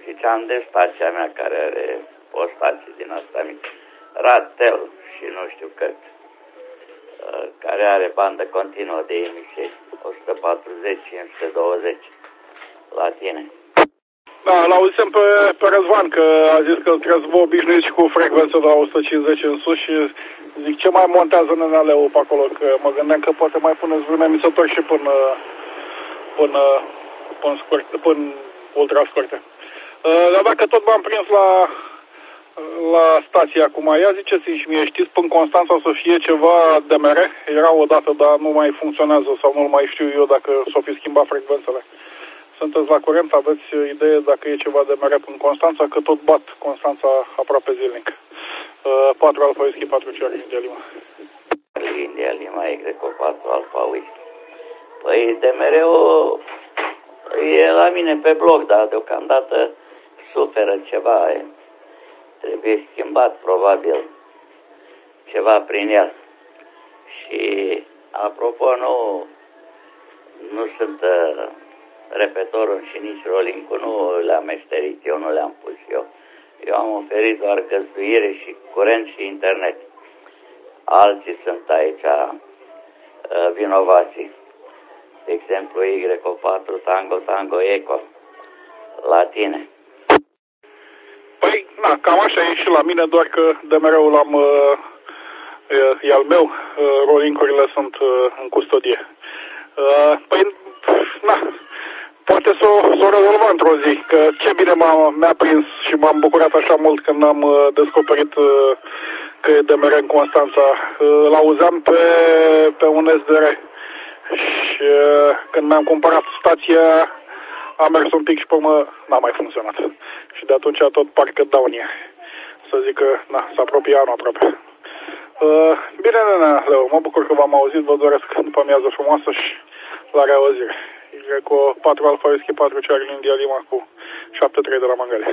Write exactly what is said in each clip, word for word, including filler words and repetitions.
ziceam de stația mea care are o stație din asta mică, Ratel și nu știu cât, care are bandă continuă de emisie, o sută patruzeci cinci sute douăzeci la tine. Da, l-auzisem pe, pe Răzvan că a zis că trebuie să vă obișnuiți și cu frecvență de la o sută cincizeci în sus și zic ce mai montează N N L-ul pe acolo, că mă gândeam că poate mai puneți vreun emisător și până, până, până, scurte, până ultra scurte. Dar dacă tot m-am prins la, la stație acum, ia ziceți-mi și mie, știți până Constanța să fie ceva D M R? Era odată, dar nu mai funcționează sau nu mai știu eu dacă s-o fi schimbat frecvențele. Sunteți la curent, aveți idee dacă e ceva de mere în Constanța, că tot bat Constanța aproape zilnic. Uh, patru Alfa Whisky, patru Charlie India Lima. India Lima, Y patru Alfa Whisky. Păi D M R-ul e la mine pe bloc, dar deocamdată suferă ceva. E. Trebuie schimbat probabil ceva prin el. Și apropo, nu, nu sunt... Uh, repetorul și nici rolling nu le-am meșterit, eu nu le-am pus eu. Eu am oferit doar găzduire și curent și internet. Alții sunt aici uh, vinovații. De exemplu, Y patru Tango Tango Eco. La tine. Păi, na, cam așa e și la mine, doar că D M R-ul am, uh, e, e al meu, uh, rolling-urile sunt uh, în custodie. Uh, păi, na... Poate să o, s-o rezolva într-o zi, că ce bine mi-a prins și m-am bucurat așa mult când am uh, descoperit uh, că e D M R în Constanța. Uh, l-auzeam pe, pe un S D R și uh, când mi-am cumpărat stația a mers un pic și pe mă n-a mai funcționat. Și de atunci tot parcă down e. Să zic că na, s-a apropiat anul aproape. Uh, bine, Nena Leu, mă bucur că v-am auzit, vă doresc după amiază frumoasă și la reauzire. E cu patru Alfa Whisky, patru Charlie India Lima cu șapte trei de la Mangalia.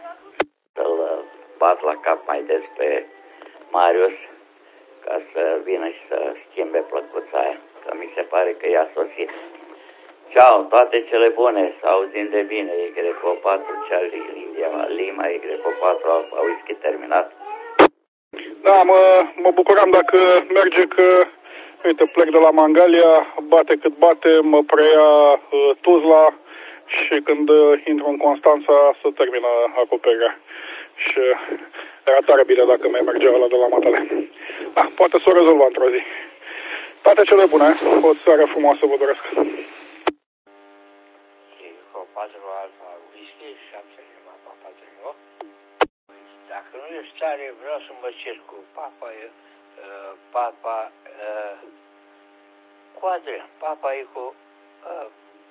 Să-l bat la cap mai des pe Marius ca să vină și să schimbe plăcuța aia, că mi se pare că i-a sosit. Ceau, toate cele bune, să auzim de bine, Y patru Charlie India Lima, Y patru Alfa Whisky terminat. Da, mă, mă bucuram dacă merge că... Uite, plec de la Mangalia, bate cât bate, mă preia uh, Tuzla și când uh, intru în Constanța să termină acoperirea. Și uh, era tare bine dacă mai mergea ăla de la Matale. Da, poate să o rezolvă într-o zi. Toate cele bune, o seară frumoasă vă doresc. patru Alfa Whisky, șapte Lima, Papa Trino. Dacă nu ești tare, vreau să mă cer cu Papa, uh, Papa, uh, cu Adrian. Papa e cu, uh,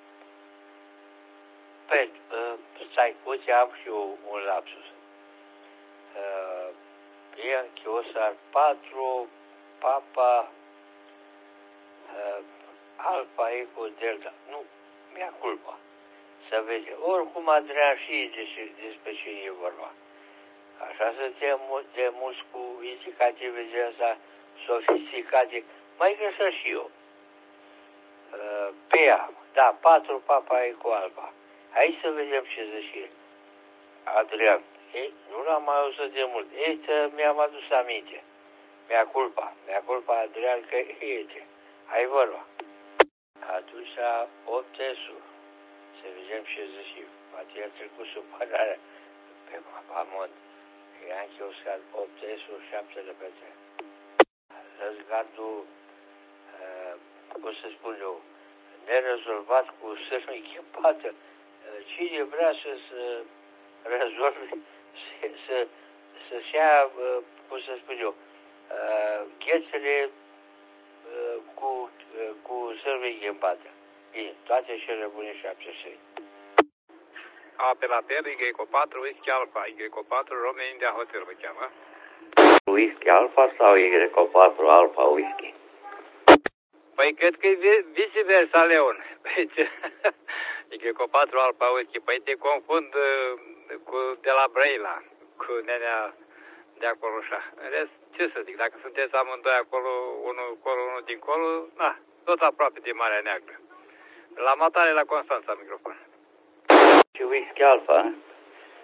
pe, uh, stai, uite, am și eu un lapsus. Uh, Bianchi Osar patru, Papa, uh, Alfa Eco Delta. Nu, mi-a culpa. Să vede. Oricum Adrian știe despre cine e vorba. Așa suntem de mulți cu indicative de asta sofisticate. Mai găsesc și eu. Uh, Pea, da, patru Papa Eco Alba. Hai să vedem ce zice Adrian. Ei, nu l-am mai auzit de mult. Ei, mi-am adus aminte. Mi-a culpa. Mi-a culpa Adrian că este. Hai vorba. Atunci optesul. Să vedem ce zice. Poate i-a trecut supărarea pe Mapamont. Bianchi Oscar optesul șapte repete. Răzgardul, uh, cum să spun eu, nerezolvat cu sârmă echipată. Uh, cine vrea să se rezolve, să, să, să-și ia, uh, cum să spun eu, uh, ghețele uh, cu, uh, cu sârmă echipată. Bine, toate cele bune șapte trei. Apelater Y patru Whisky Alpha, Y patru Romeo India Hotel vă cheamă. Whisky Alpha sau Y patru Alpha Whisky? Păi cred că e viceversa, Leon. Y patru Alpha Whisky, păi te confund cu de la Brăila, cu nenea de acolo așa. În rest, ce să zic, dacă sunteți amândoi acolo, unul acolo, unul dincolo, na, tot aproape de Marea Neagră. La Matale, la Constanța, microfon. Și Whisky Alpha,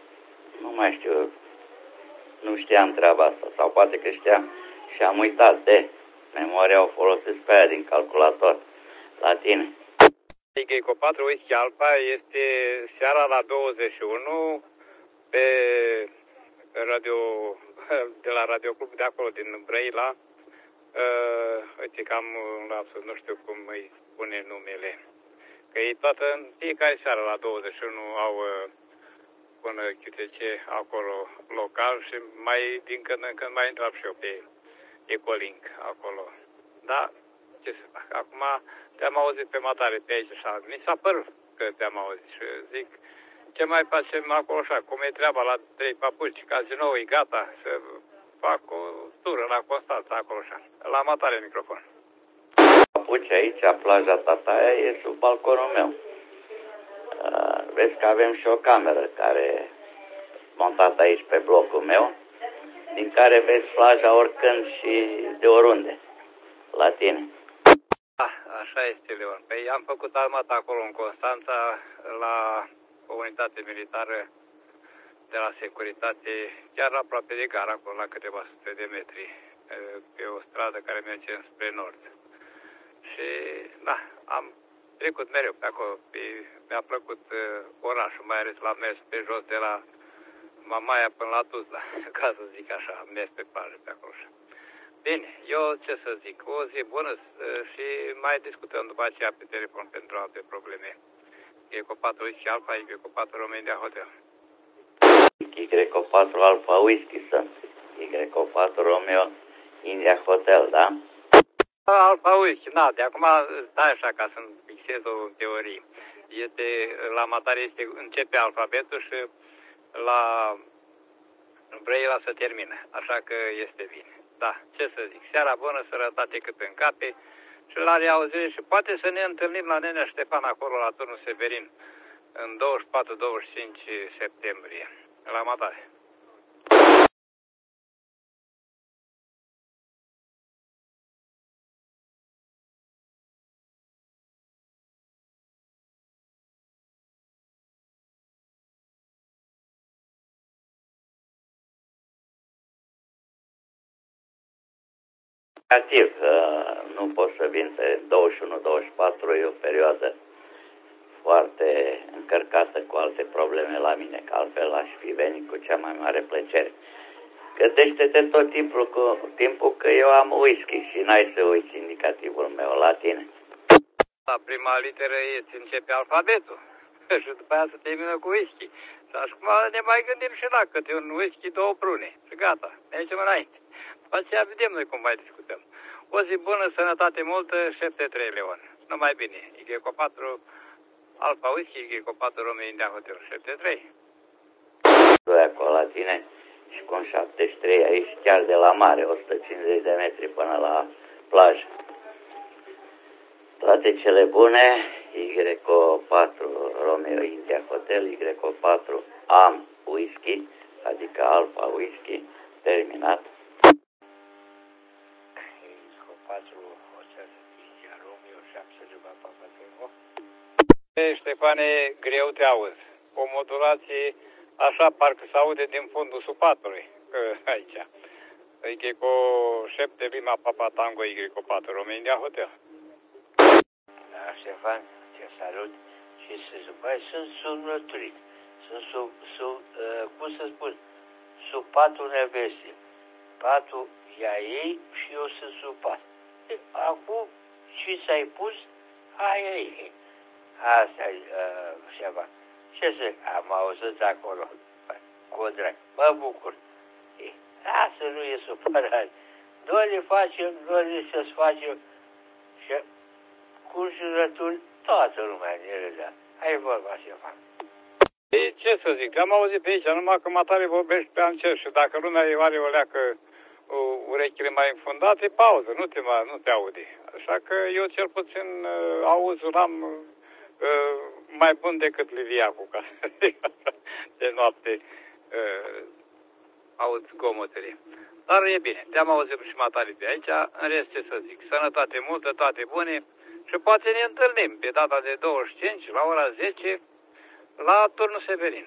Nu mai știu, nu știam treaba asta, sau poate că știam și am uitat de memoria, o folosesc pe aia din calculator. La tine. Eco patru Whisky Alpha este seara la douăzeci și unu pe radio, de la Radio Club de acolo din Brăila. Uh, uite că am un lapsus, nu știu cum îi spune numele. Că ei toată, în fiecare seară la douăzeci și unu au uh, până câte ce acolo local și mai din când în când mai intrăm și eu pe Ecolink acolo. Da, ce să fac? Acum te-am auzit pe matare pe aici așa. Mi s-a părut că te-am auzit și zic, ce mai facem acolo așa? Cum e treaba la trei papuci? Cazinou e gata să fac o tură la Constanța acolo așa. La matare microfon. Papuci aici, plaja Tataia e sub balconul meu. Uh, vezi că avem și o cameră care montată aici pe blocul meu, din care vezi plaja oricând și de oriunde. La tine. Da, așa este, Leon. Păi am făcut armata acolo în Constanța, la o unitate militară de la securitate, chiar aproape de gara, acolo la câteva sute de metri, pe o stradă care merge spre nord. Și, da, am trecut mereu pe acolo. Mi-a plăcut orașul, mai ales la mers pe jos de la Mamaia până la Tuzla, ca să zic așa, am mers pe plajă pe acolo. Bine, eu ce să zic, o zi bună și mai discutăm după aceea pe telefon pentru alte probleme. Eco patru Whisky Alpha, Eco patru Romania Hotel. Eco patru Alpha Whisky sunt. Eco patru Romeo India Hotel, da? Alpha Whisky, da, de acum stai așa ca să-mi fixez o teorie. Este, la matare este, începe alfabetul și la Brăila se termină, așa că este bine. Da, ce să zic, seara bună, sănătate cât în cape și la reauzire și poate să ne întâlnim la Nenea Ștefan acolo la turnul Severin în douăzeci și patru douăzeci și cinci septembrie, la matare. Negativ, nu pot să vin pe douăzeci și unu douăzeci și patru, e o perioadă foarte încărcată cu alte probleme la mine, că altfel aș fi venit cu cea mai mare plăcere. Gândește-te tot timpul, cu, timpul că eu am whisky și n-ai să uiți indicativul meu la tine. La prima literă este, începe alfabetul și după aia se termină cu whisky. Și acum ne mai gândim și la câte un whisky, două prune și gata, mergem înainte. După aceea vedem noi cum mai discutăm. O zi bună, sănătate multă, șapte trei Leon. Numai bine, Eco patru Alpha Whisky, Eco patru Romeo India Hotel, șapte trei. Doi acolo la tine și cu un șaptezeci și trei aici chiar de la mare, o sută cincizeci de metri până la plajă. Toate cele bune, Eco patru Romeo India Hotel, Eco patru Am Whisky, adică Alpha Whisky, terminat. Eco patru Hotel India Romeo șapte Papa Tango. Ștefane, greu te auzi. O modulație așa parcă se aude din fundul supatului, aici. Eco șapte Lima Papa Tango, Eco patru Romeo India Hotel. Da, Ștefan, te salut și să băi, sunt sunăturit. Sunt sub, sub uh, cum să spun, sub patul nevestei. Patul ea ei și eu sunt sub pat. Acum, și ți-ai pus, aia e. Asta e, uh, Ștefan. Ce să, am auzit acolo, cu drag, mă bucur. E, lasă, nu e supărare. Noi le facem, noi le să-ți facem și cu jurături, toată lumea ne râdea. Hai vorba, Ștefan. Ei, ce să zic, am auzit pe aici, numai că matare vorbești pe ancer și dacă lumea are o leacă urechile mai înfundate, pauză, nu te, nu te aude. Așa că eu cel puțin uh, auzul am uh, mai bun decât Liviacu, ca de noapte uh, aud zgomotele. Dar e bine, te-am auzit și matare pe aici, în rest ce să zic, sănătate multă, toate bune și poate ne întâlnim pe data de douăzeci și cinci la ora zece la turnul Severin.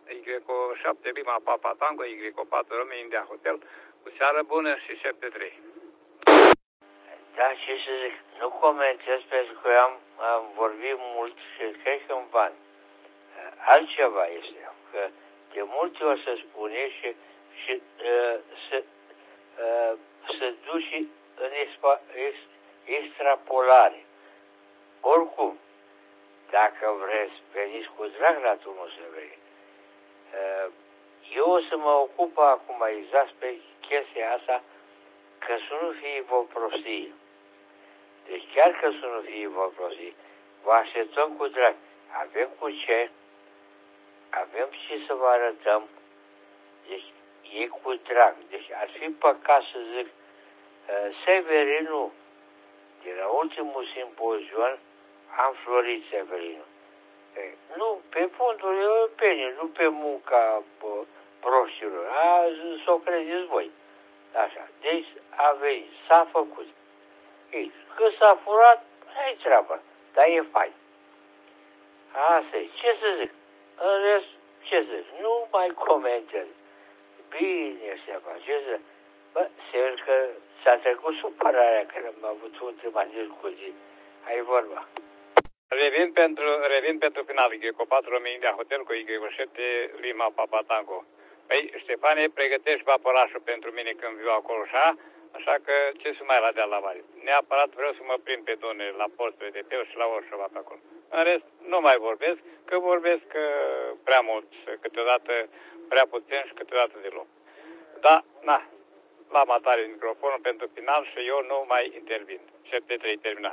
Y șapte Lima Papa Tango, Y patru Romeo India Hotel, cu seară bună și șapte trei. Da, ce să zic, nu comentez pentru că am, am vorbit mult și cred că îmi van. Altceva este, că de multe ori se spune și, și uh, să, uh, să duci în expa, ex, extrapolare. Oricum, dacă vreți, veniți cu drag la drumul să veni. Uh, eu o să mă ocup acum exact pe chestia asta, că să nu fie vă prostii. Deci chiar că să nu fie vă prostii, vă așteptăm cu drag. Avem cu ce, avem ce să vă arătăm. Deci e cu drag. Deci ar fi păcat să zic, uh, Severinu, de la ultimul simpozion, am florit Severinu. E, nu, pe fondurile europene, nu pe munca bă, proștilor. A, s-o credeți voi. Așa. Deci a venit, s-a făcut. Ei, că s-a furat, ai treaba, dar e fain. Asta e. Ce să zic? În rest, ce să zic? Nu mai comentez. Bine se face. Ce să zic? Bă, serios că s-a trecut supărarea când am avut ultima discuție. Ai vorba. Revin pentru, revin pentru final. Y patru Romeo India Hotel cu Y șapte Lima Papa Tango. Păi, Ștefane, pregătești vaporașul pentru mine când viu acolo așa, așa că ce să mai la deal la mare. Neapărat vreau să mă prind pe Dunăre la portul de Teu și la Orșova pe acolo. În rest, nu mai vorbesc, că vorbesc prea mult, câteodată prea puțin și câteodată deloc. Da, na, l-am atare microfonul pentru final și eu nu mai intervin. șapte trei terminat.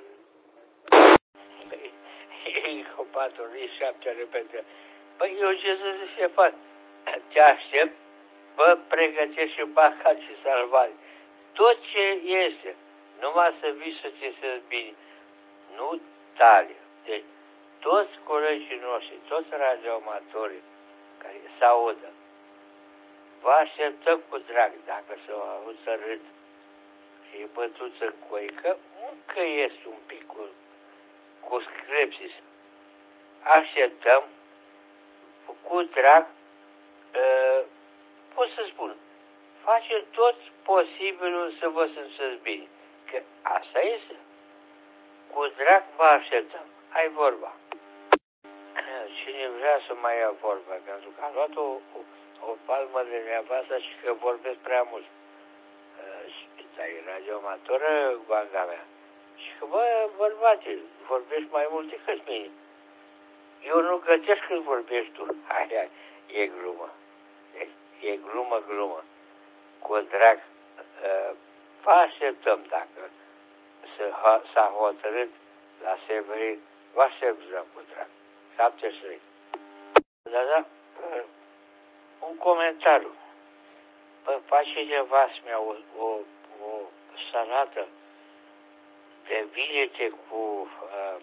Ei, cu patru, șapte repede. Păi eu ce să zic, Ștefan? Te aștept, bă, pregătești și bacat și salvare. Tot ce este, numai să vii să ți se bine. Nu tale. Deci, toți colegii noștri, toți radioamatorii care se audă, vă așteptăm cu drag, dacă să aud să râd și e bătuți în coi, că încă este un pic cu, cu scripsis. Așteptăm cu drag. Uh, pot să spun, facem tot posibilul să vă simțiți bine. Că asta este. Cu drag vă așteptăm. Ai vorba. Cine vrea să mai ia vorba, pentru că am luat o, o, o palmă de neavasta și că vorbesc prea mult. Uh, și dar e radioamatoră, guanga mea. Și că, bă, bărbate, vorbești mai mult decât mine. Eu nu gătesc când vorbești tu. Hai, hai, e glumă. E, e glumă, glumă. Cu drag, uh, vă așteptăm dacă s-a hotărât la Severin, vă așteptăm cu drag. șapte trei. Da, da, uh, un comentariu. Bă, face nevastă mea o, o, o salată de vinete cu, uh,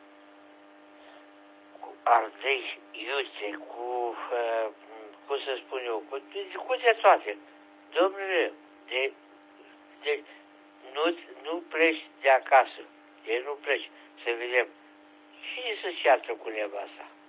cu ardei iute, cu, uh, cum să spun eu, cu, cu de toate. Domnule, de, de, nu, nu pleci de acasă. Deci nu pleci. Să vedem. Cine să ceartă cu nevasta?